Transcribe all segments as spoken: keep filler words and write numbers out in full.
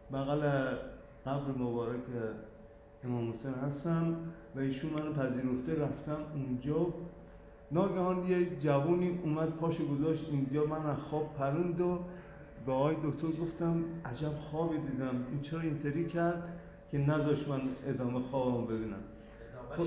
بغل قبر مبارک امام حسین هستم و ایشون منو پذیرفته. رفتم اونجا، ناگهان یه جوونی اومد پاشو گذاشت اینجا، من از خواب پروند و به آقای دکتر گفتم عجب خوابی دیدم، این چرا اینطوری کرد که نذاشت من ادامه خوابم ببینم. خب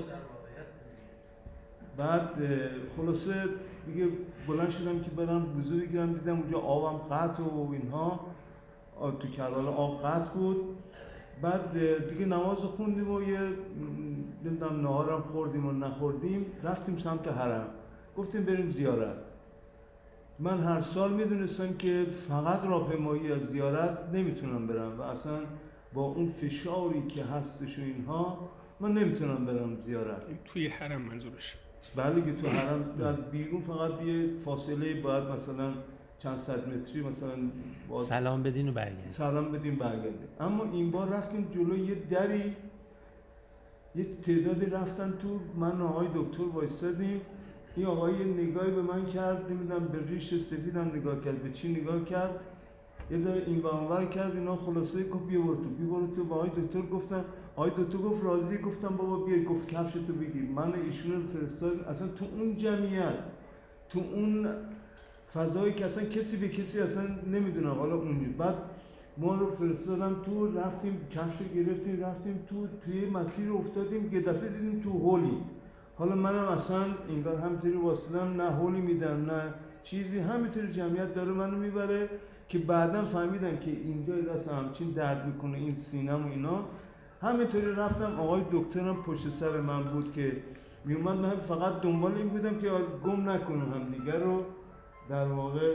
بعد خلاصه دیگه بلند شدم که برم وضو بگیرم، دیدم اونجا آبم قطع و اینها، تو کربلا آب قطع بود. بعد دیگه نماز خوندیم و یه نمیدونم نهارم خوردیم و نخوردیم، رفتیم سمت حرم، گفتیم بریم زیارت. من هر سال میدونستم که فقط راهپیمایی از زیارت نمیتونم برم و اصلا با اون فشاری که هستش و اینها من نمیتونم برم زیارت. توی حرم منظورش؟ بله که تو حرم از بیرون فقط یه فاصله باید مثلا چند صد متری مثلا سلام بدین و برگردیم سلام بدین برگردیم. اما این بار رفتیم جلو یه دری، یه تعدادی رفتن تو، من و آقای دکتر وایسادیم. این آقای نگاهی به من کرد، نمیدونم به ریش سفیدم نگاه کرد، به چی نگاه کرد، یه ذره این برانور کرد، اینا خلاصه گفت بیا برو تو، بیا برو تو. با آقای دکتر گفتم، آقای دکتر گفت راضی؟ گفتم بابا بیا. گفت کفشتو بگیر. من ایشون رو فرستاد اصلا تو اون جمعیت، تو اون فضایی که اصلا کسی به کسی اصلا نمیدونه. حالا اونجا بعد ما رو فرستادن تو، رفتیم کفش گرفتیم رفتیم تو، توی مسیر افتادیم، یه دفعه دیدیم تو هولی. حالا منم اصلا انگار همینطوری واسدم، نه هولی میدم نه چیزی، همینطوری جمعیت داره منو میبره که بعداً فهمیدم که اینجا دست همچین درد میکنه این سینم و اینا. همینطوری رفتم، آقای دکترم پشت سر من بود که میومد، من فقط دنبال این بودم که گم نکنم هم دیگر رو. در واقع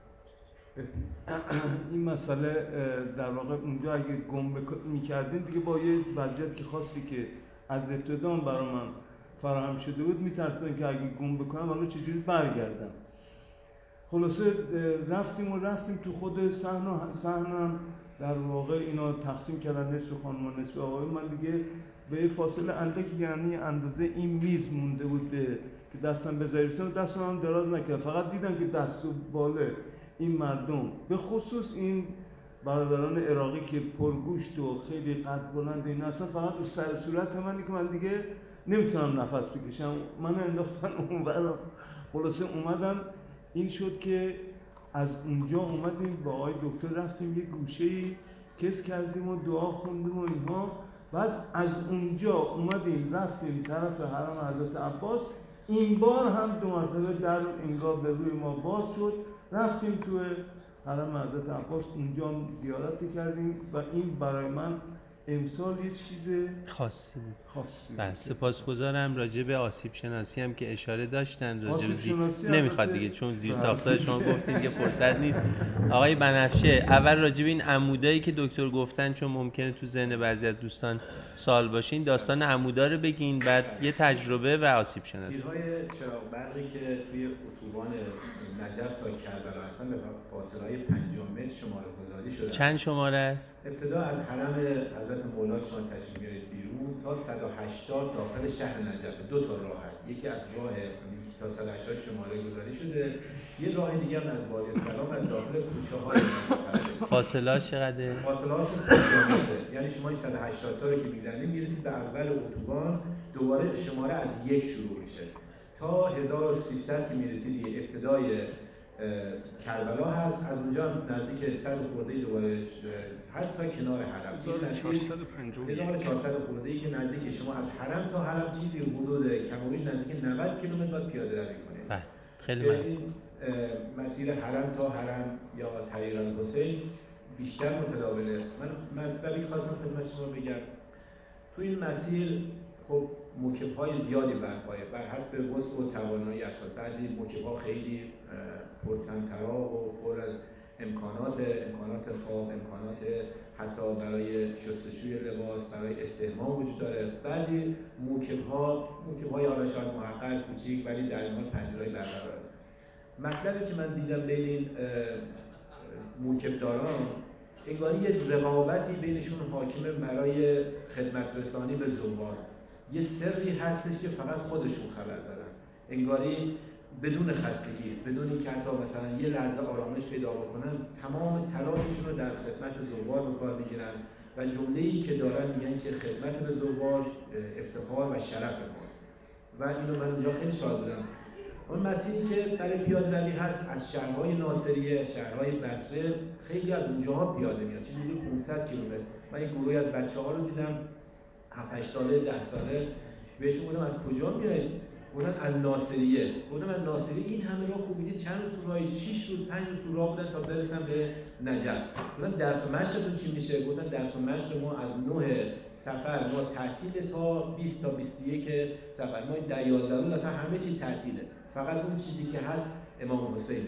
این مسئله در واقع اونجا اگه گم میکردیم دیگه با یه وضعیت که خواستی که از ابتدا برای من فراهم شده بود میترسیدم که اگه گم بکنم حالا چجوری برگردم. خلاصه رفتیم و رفتیم تو خود صحن صحنم در واقع اینا تقسیم کردن، نصف خانم و نصف آقای. من دیگه به فاصله اندکی یعنی اندازه این میز مونده بود به که دستم بذاریم، دستم هم دراز نکردم، فقط دیدم که دست و باله این مردم، به خصوص این برادران عراقی که پرگوشت و خیلی قد بلند این اصلا فقط رو سر صورت منی که من دیگه نمیتونم نفس بکشم، من انداختن اون برا. خلاصه اومدم این شد که از اونجا اومدیم با آقای دکتر رفتیم یه گوشه‌ای کس کردیم و دعا خوندیم و اینها. بعد از اونجا اومدیم رفتیم طرف حرم حضرت عباس. این بار هم دو مرتبه در انگار به روی ما باز شد، رفتیم تو حرم حضرت عباس، اونجا زیارت کردیم و این برای من امسال یه چیز خاصی بود. خاصی بله، سپاسگزارم. راجع به آسیب شناسی هم که اشاره داشتن، راجع به زی... شناسی نمیخواد دیگه چون زیر ساختار شما گفتین که فرصت نیست. آقای بنفشه، اول راجع به این عمودایی که دکتر گفتن، چون ممکنه تو ذهن بعضی از دوستان سوال باشه، این داستان عمودا رو بگین، بعد یه تجربه و آسیب شناسی. تیرهای چراغ برقی که توی اتوبان نجف تا کربلا هستن به فاصله پنجاه متر شماره گذاری شدن. چند شماره است؟ ابتدا از حرم حضرت مولا شما تشریف بیارید بیرون تا صد و هشتاد داخل شهر نجف دو تا راه هست. یکی از راه تا صد و هشتاد شماره گذاری شده، یه راه دیگه هم از وادی سلام از داخل کوچه‌های نجف. فاصله چقدره؟ فاصله هاشون پنجاه متره. یعنی شما صد و هشتاد تا رو که می‌زنید میرسید به اول اتوبان، دوباره شماره از یک شروع میشه تا هزار و سیصد که میرسید ابتدای کربلا هست. از اونجا نزدیک صد خورده دوباره هست تا کنار حرم. هزار و چهارصد و پنجاه هزار و چهارصد خورده ای که نزدیک شما از حرم تا حرم چیزی حدود کم و بیش نزدیک نود کیلومتر باید پیاده روی کنید. بله، خیلی ممنون. مسیر حرم تا حرم یا طریق الحسین بیشتر متداوله. من من ولی خواستم خدمت شما بگم تو این مسیر خب موکب‌های زیادی برپایه بر حسب وسع و توانایی اشخاص. بعضی موکب‌ها خیلی پرطمطراق و پر از امکانات امکانات خواب، امکانات حتی برای شستشوی لباس، برای استحمام وجود داره. بعضی موکب‌ها موکب‌های حالا شاید محقر کوچیک ولی در این حال پذیرایی برقراره. مطلبی که من دیدم بین این موکبداران انگاری یه رقابتی بینشون حاکمه برای خدمت رسانی به زوار. یه سری هستش که فقط خودشون خبر دارن. انگاری بدون خستگی، بدون اینکه حتی مثلا یه لحظه آرامش پیدا بکنن، تمام تلاششون رو در خدمت زوار به کار میگیرن و جمله‌ای که دارن میگن که خدمت به زوار افتخار و شرف ماست و اینو من اونجا خیلی شاد بودم. اون مسیری که برای پیاده روی هست از شهرهای ناصریه، شهرهای بصره، خیلی از اونجاها پیاده میاد، چیزی حدود پانصد کیلومتر. من این گروهی از بچه‌ها رو دیدم هفت هشت ساله، ده ساله، بهشون گفتم از کجا میایید؟ گفتن از ناصریه. گفتم از ناصریه این همه راه خوب میدید، چند روز تو راهی؟ شش روز پنج روز تو راه بودن تا برسن به نجف. گفتم درس و مشقتون چی میشه؟ گفتن درس و مشق ما از نه سفر ما تعطیل تا بیست تا بیست و یک سفر. ما در یازده روز اصلا همه چی تعطیله. فقط اون چیزی که هست امام حسینه.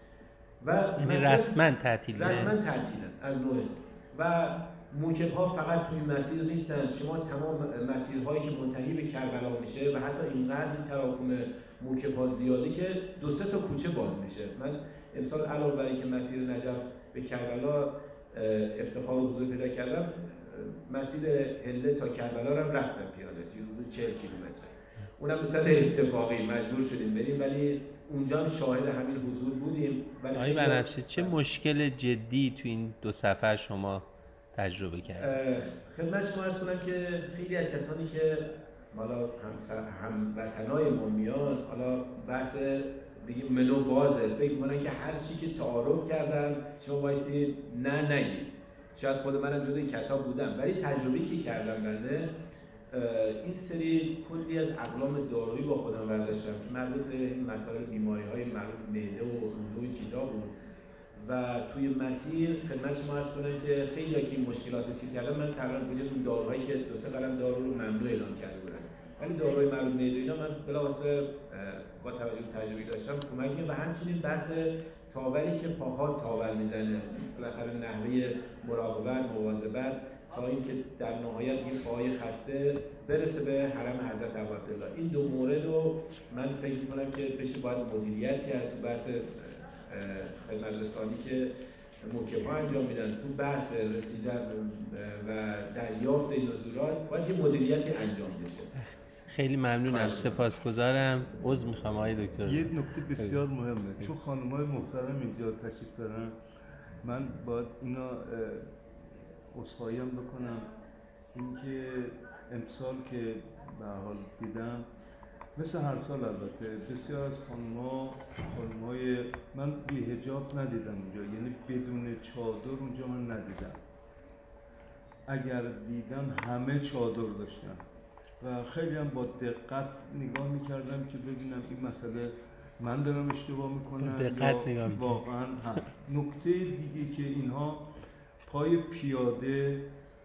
و یعنی رسما تعطیله. رسما تعطیله از نه و موکب ها فقط توی مسیر نیستن، شما تمام مسیرهایی که منتهی به کربلا میشه و حتی اینقدر این تراکم موکب ها زیاده که دو سه تا کوچه باز میشه. من امسال علاوه بر اینکه مسیر نجف به کربلا افتخار و حضور پیدا کردم، مسیر هله تا کربلا رو رفتم پیاده، حدود چهل کیلومتر. اونم به صورت اتفاقی مجبور شدیم بریم، ولی اونجا هم شاهد همین حضور بودیم. آقای بنفشه چه مشکل جدی تو این دو سفر شما تجربه کردید؟ خدمت شما عرض کنم که خیلی از کسانی که حالا هم هموطنای ما میان، حالا بحث بگیم منو بازه، فکر می‌کنن که هر چی که تعارف کردن شما وایسی نه نگید. شاید خود منم جزو این کسا بودم، ولی تجربه‌ای که کردم بنده این سری کلی از اقلام دارویی با خودم برداشتم که مربوط به این مسائل بیماری‌های مربوط به معده و روده و چیزا بود و توی مسیر خدمت شما عرض کنم که خیلی که این مشکلات چیز کردم، من تقریبا بودم اون داروهایی که دو سه قلم دارو رو ممنوع اعلام کرده بودن، ولی داروهای مربوط به معده اینا من بلافاصله با توجه به تجربه داشتم کمک می‌کنه و همچنین بحث تاوری که پاها تاور میزنه، بالاخره نحوه مراقبت مواظبت تا اینکه در نهایت این پای خسته برسه به حرم حضرت عبدالله. این دو مورد رو من فکر می‌کنم که بشه باید مدیریت کرد تو بحث خدمت رسانی که موکب‌ها انجام میدن، تو بحث رسیدن و دریافت این نزولات باید یه مدیریتی انجام بشه. خیلی ممنونم، سپاسگزارم. عذر میخوام آقای دکتر. یه نکته بسیار مهمه، چون خانم‌های محترم اینجا تشریف دارن، من باید اینا عذرخواهیم بکنم اینکه امسال که به حال دیدم مثل هر سال البته بسیار از خانم‌ها خانم‌های من بی حجاب ندیدم اونجا، یعنی بدون چادر اونجا من ندیدم. اگر دیدم همه چادر داشتن و خیلی هم با دقت نگاه می‌کردم که ببینم این مسئله من دارم اشتباه می‌کنم دقت یا واقعاً هم. نکته دیگه که اینها پای پیاده،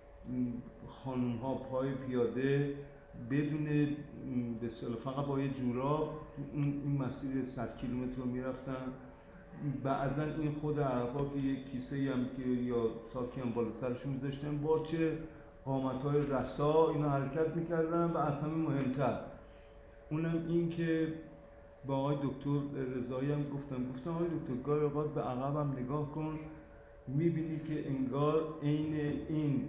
خانم‌ها پای پیاده بدون بسیار فقط با یه جوراب این این مسیر صد کیلومتر رو میرفتن. بعضا این خود عربا که یک کیسه هم که یا ساکی هم بالا سرشون می‌ذاشتن با چه قامت‌های رسا اینا حرکت می‌کردن و از همه مهمتر اونم این که با آقای دکتر رضایی هم گفتم گفتم آقای دکتر گاهی اوقات به عقبم نگاه کن، می‌بینی که انگار عین این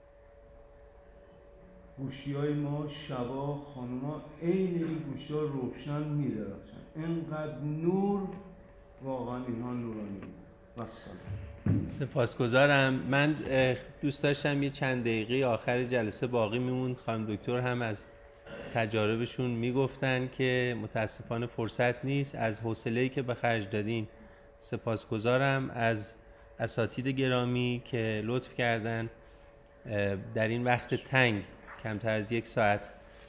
گوشی‌های ما شبا خانم‌ها عین این گوشی‌ها روشن می‌درخشن، اینقدر نور، واقعا اینها نورانی. والسلام. سپاسگزارم. من دوست داشتم یه چند دقیقه آخر جلسه باقی میموند، خانم دکتر هم از تجاربشون میگفتن که متاسفانه فرصت نیست. از حوصله‌ای که به خرج دادین سپاسگزارم، از اساتید گرامی که لطف کردن در این وقت تنگ کمتر از یک ساعت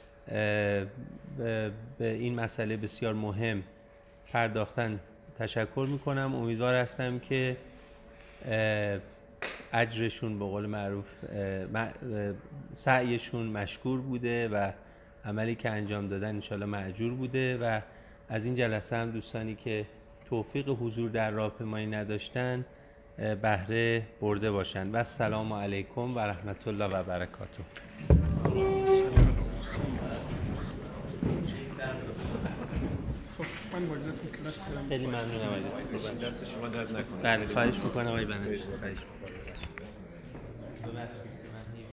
به این مسئله بسیار مهم پرداختن تشکر میکنم. امیدوار هستم که اجرشون به قول معروف سعیشون مشکور بوده و عملی که انجام دادن انشالله مأجور بوده و از این جلسه هم دوستانی که توفیق حضور در راهپیمایی نداشتن بهره برده باشن. و السلام علیکم و رحمت الله و برکاته. خب من با اجازهتون کلاس خیلی ممنونم آقای دکتر. دست شما درد نکنه. بله خواهش میکنم آقای بنفشه. خواهش میکنم.